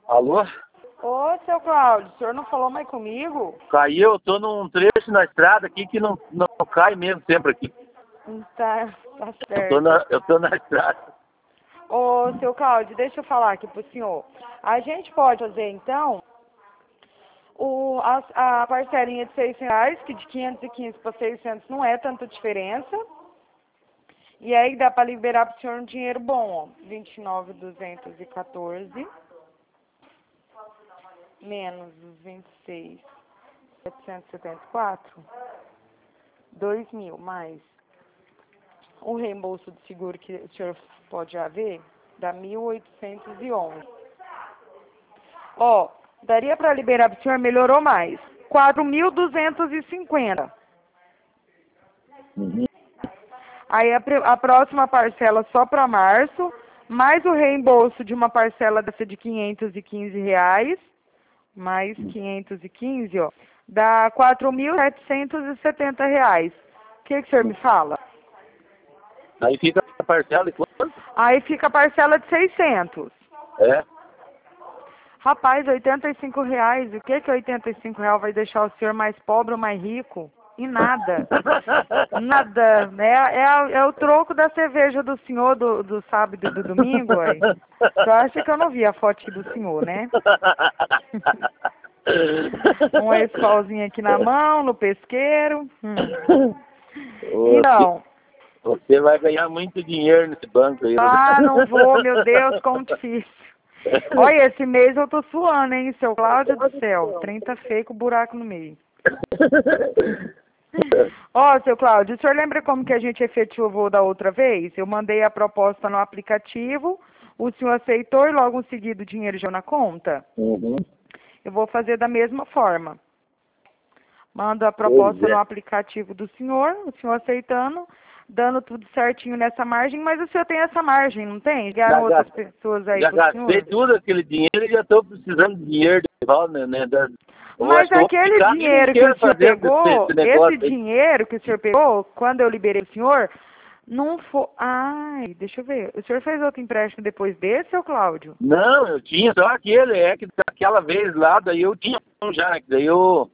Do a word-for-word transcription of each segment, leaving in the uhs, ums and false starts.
Alô? Ô, seu Cláudio, o senhor não falou mais comigo? Caiu, eu tô num trecho na estrada aqui que não, não cai mesmo sempre aqui. Tá, tá Eu certo. tô na, eu tô na estrada. Ô, seu Cláudio, deixa eu falar aqui pro senhor. A gente pode fazer, então, o, a, a parcelinha de seiscentos reais, que de quinhentos e quinze para seiscentos não é tanta diferença. E aí dá para liberar pro senhor um dinheiro bom, ó. vinte e nove mil duzentos e quatorze menos os vinte e seis mil setecentos e setenta e quatro, dois mil mais o reembolso do seguro que o senhor pode já ver, dá mil oitocentos e onze. Ó, daria para liberar para o senhor, melhorou mais, quatro mil duzentos e cinquenta. Uhum. Aí a, a próxima parcela só para março, mais o reembolso de uma parcela dessa de quinhentos e quinze reais, mais quinhentos e quinze, ó, dá quatro mil setecentos e setenta reais. O que que o senhor me fala? Aí fica a parcela de quanto? Aí fica a parcela de seiscentos. É. Rapaz, oitenta e cinco reais. O que que oitenta e cinco reais vai deixar o senhor mais pobre ou mais rico? E nada. Nada. É, é, é o troco da cerveja do senhor do, do sábado e do domingo, aí. Você acha que eu não vi a foto do senhor, né? Um escolzinho aqui na mão, no pesqueiro. Hum. Então. Você vai ganhar muito dinheiro nesse banco aí. Ah, não vou, meu Deus, como difícil. Olha, esse mês eu tô suando, hein, seu Cláudio do céu. trinta feio com buraco no meio. Ó, seu Cláudio, o senhor lembra como que a gente efetivou da outra vez? Eu mandei a proposta no aplicativo, o senhor aceitou e logo em seguida o dinheiro já na conta? Uhum. Eu vou fazer da mesma forma. Mando a proposta é. no aplicativo do senhor, o senhor aceitando, dando tudo certinho nessa margem, mas o senhor tem essa margem, não tem? Ligaram Já outras gastei- pessoas aí Já pro gastei senhor? tudo aquele dinheiro e já estou precisando de dinheiro de volta, né? Da- Eu Mas acho que eu vou aquele ficar a vida dinheiro que o inteira senhor fazendo esse, pegou, esse esse negócio aí. dinheiro que o senhor pegou, quando eu liberei o senhor, não foi... Ai, deixa eu ver. O senhor fez outro empréstimo depois desse, seu Cláudio? Não, eu tinha só aquele, é que daquela vez lá, daí eu tinha um já, que daí eu,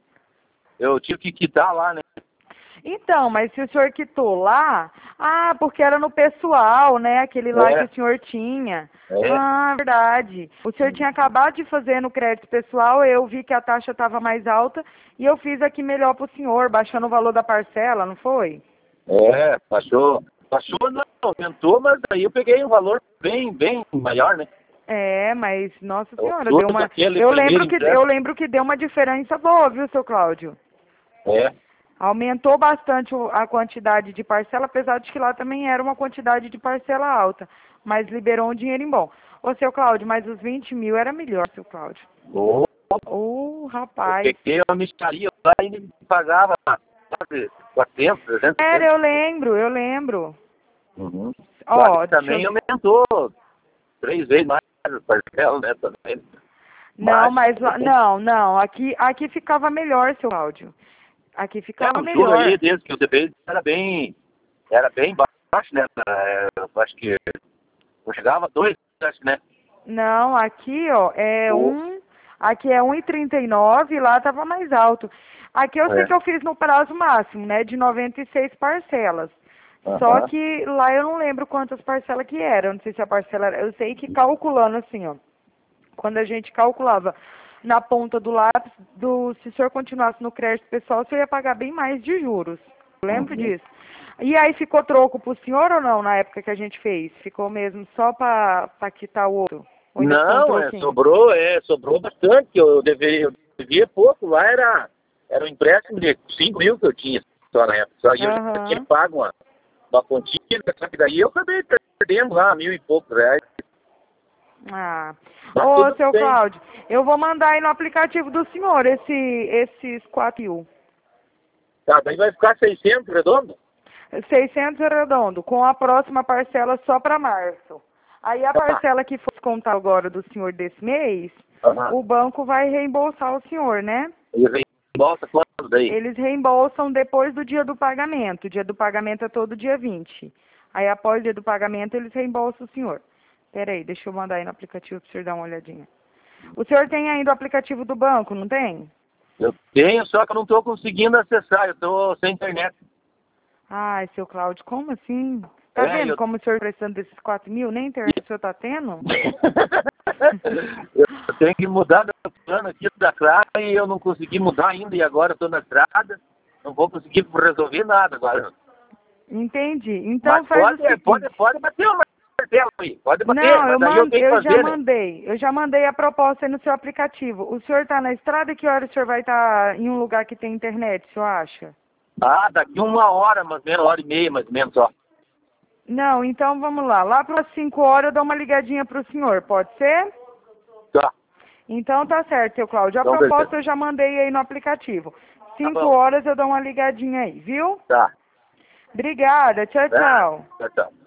eu tive que quitar lá, né? Então, mas se o senhor quitou lá, ah, porque era no pessoal, né? Aquele lá que É, o senhor tinha. é. Ah, verdade. O senhor tinha acabado de fazer no crédito pessoal, eu vi que a taxa estava mais alta e eu fiz aqui melhor para o senhor, baixando o valor da parcela, não foi? É, baixou. Baixou não, aumentou, mas aí eu peguei um valor bem, bem maior, né? É, mas nossa Os senhora, deu outros uma. daquele Eu primeiro lembro que eu empréstimo. lembro que deu uma diferença boa, viu, seu Cláudio? É. Aumentou bastante o- a quantidade de parcela, apesar de que lá também era uma quantidade de parcela alta, mas liberou um dinheirinho bom. Ô, seu Cláudio, mas os vinte mil era melhor, seu Cláudio. Oh, Ô, eu rapaz. peguei uma micharia lá e ele me pagava quase quatrocentos, trezentos Era, reais. eu lembro, eu lembro. Uhum. Só Ó, que deixa também eu... aumentou três vezes mais a parcela, né? Também. Não, Mas, mas lá... Não, não, aqui, aqui ficava melhor, seu Cláudio. Aqui é, ficava o juro aí, melhor. desde que você fez, era bem, era bem baixo, né? É, eu acho que eu chegava a dois, acho, né? Não, aqui, ó, é O, um, aqui é um e trinta e nove, lá estava mais alto. Aqui eu sei é. que eu fiz no prazo máximo, né, de noventa e seis parcelas. Só Aham. que lá eu não lembro quantas parcelas que eram, não sei se a parcela era, eu sei que calculando assim, ó, quando a gente calculava na ponta do lápis, do, se o senhor continuasse no crédito pessoal, o senhor ia pagar bem mais de juros. Eu lembro Uhum. disso. E aí ficou troco pro senhor ou não, na época que a gente fez? Ficou mesmo só para quitar o outro? Ou ainda ficou um Não, é, troquinho? sobrou, é, sobrou bastante. Eu deveria, eu devia pouco. Lá era, era um empréstimo de cinco mil que eu tinha só na época. Só, e eu já tinha Aham. pago uma, uma pontinha, só que daí eu acabei perdendo lá mil e poucos reais. Ah. Mas Ô, tudo seu bem. Cláudio, eu vou mandar aí no aplicativo do senhor esse, esses quatro mil. Tá, daí vai ficar seiscentos redondo? seiscentos redondo, com a próxima parcela só para março. Aí a Tá. parcela que for contar agora do senhor desse mês, Aham. o banco vai reembolsar o senhor, né? E vem volta quanto daí? Eles reembolsam depois do dia do pagamento. O dia do pagamento é todo dia vinte. Aí após o dia do pagamento, eles reembolsam o senhor. Pera aí, deixa eu mandar aí no aplicativo para o senhor dar uma olhadinha. O senhor tem ainda o aplicativo do banco, não tem? Eu tenho, só que eu não estou conseguindo acessar, eu estou sem internet. Ai, seu Cláudio, como assim? Tá É, vendo eu- como o senhor precisando desses quatro mil? Nem internet o senhor tá tendo? eu tenho que mudar do plano aqui da Clara e eu não consegui mudar ainda, e agora estou na estrada, não vou conseguir resolver nada agora. Entendi. Então Mas faz pode, o seguinte. pode, pode bater o martelo aí, pode bater, Não, mas eu, aí eu man... tenho que eu já fazer, né? mandei. Eu já mandei a proposta aí no seu aplicativo. O senhor tá na estrada? Que hora o senhor vai estar em um lugar que tem internet, o senhor acha? Ah, daqui uma hora, mais ou menos, uma hora e meia, mais ou menos, só. Não, então vamos lá. Lá para as cinco horas eu dou uma ligadinha para o senhor, pode ser? Tá. Então tá certo, seu Cláudio. A Então, proposta beleza. eu já mandei aí no aplicativo. Cinco bom. horas eu dou uma ligadinha aí, viu? Tá. Obrigada. Tchau, Tá. tchau. Tchau, tchau.